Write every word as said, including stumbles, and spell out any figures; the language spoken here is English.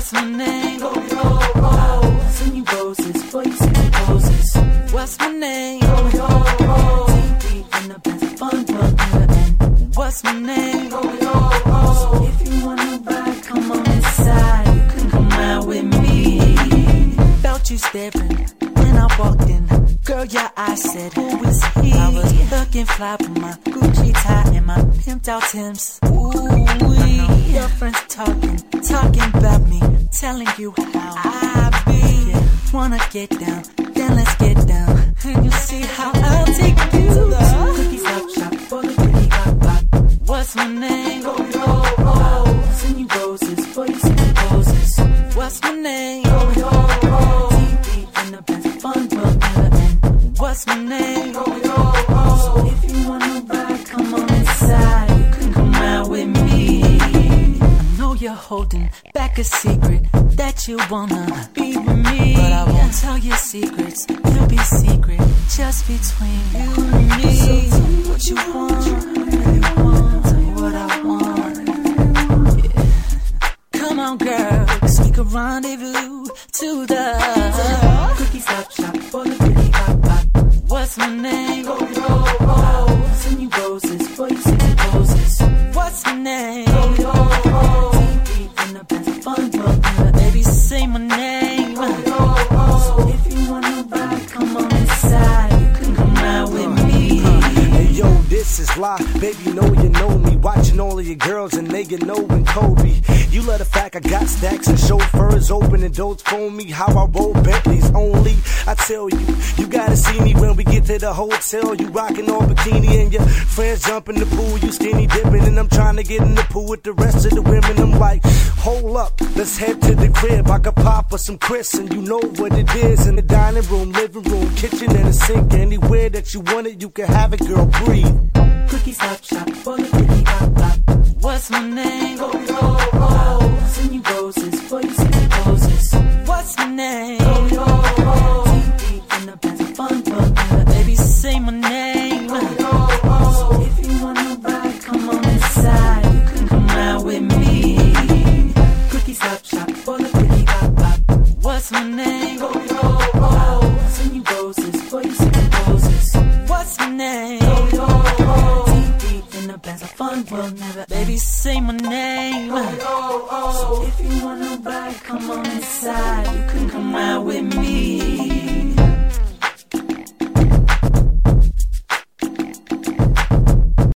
What's my name? Oh, oh, oh. Send you roses for you sexy poses. What's my name? Oh, oh, oh. Deep, deep in the best fun will never end. What's my name? Oh, oh, oh. So if you wanna ride, come on inside. You can come out with me. Felt you staring when I walked in. Girl, your eyes said, who is he? I was looking fly with my Gucci tie and my pimped out Timbs. Ooh-wee. Your friends talking, talking about me, telling you how I be. Yeah. Wanna get down, then let's get down. And you see how I'll take you to the cookies out shop for the pretty hot pop. What's my name? Oh, oh, oh. Send you roses for you sexy poses. What's my name? Oh, oh, oh. Deep, deep in the best fun will never end. What's my name? Oh, oh, oh. So if you wanna ride, come on inside. You can come out with me. I know you're holding back a secret that you wanna be with me, but I won't tell your secrets. They'll be secret just between you and me. So tell me what you want, really want, tell you what I want. Yeah. Come on, girl, so we can rendezvous to the cookie stop shop for the pretty hot pop. What's my name? Oh, oh, oh. Send you roses for you sexy poses. What's my name? Oh, oh, oh. Deep, deep in the best fun will never. Baby, say my name. Oh, oh, oh. So if you wanna ride, come on inside. You can come out with me. Hey yo, this is live, baby, you know you know me. Watching all of your girls and they get know and Kobe. You love the fact I got stacks and chauffeurs open and don't phone me how I roll Bentleys only. I tell you, you gotta see me when we get to the hotel. You rockin' all bikini and your friends jump in the pool. You skinny dipping and I'm trying to get in the pool with the rest of the women. I'm like, hold up, let's head to the crib. I could pop us some Chris and you know what it is. In the dining room, living room, kitchen and a sink. Anywhere that you want it, you can have it, girl, breathe. Cookie stop shop for the pretty hot pop. What's my name? Oh, oh, oh. Send you roses for you sexy poses. What's my name? Oh, oh, oh. Deep, deep in the best fun will never. Baby, say my name. Oh, oh, oh. So if you wanna ride, come on inside. You can come out with me. Cookie stop shop for the pretty hot pop. What's my name? Oh, oh, oh. Send you roses for you sexy poses. What's my name? Oh, oh, oh. The best fun will never. Baby, say my name. Oh, oh, oh. So if you wanna ride, come on inside. You can come out.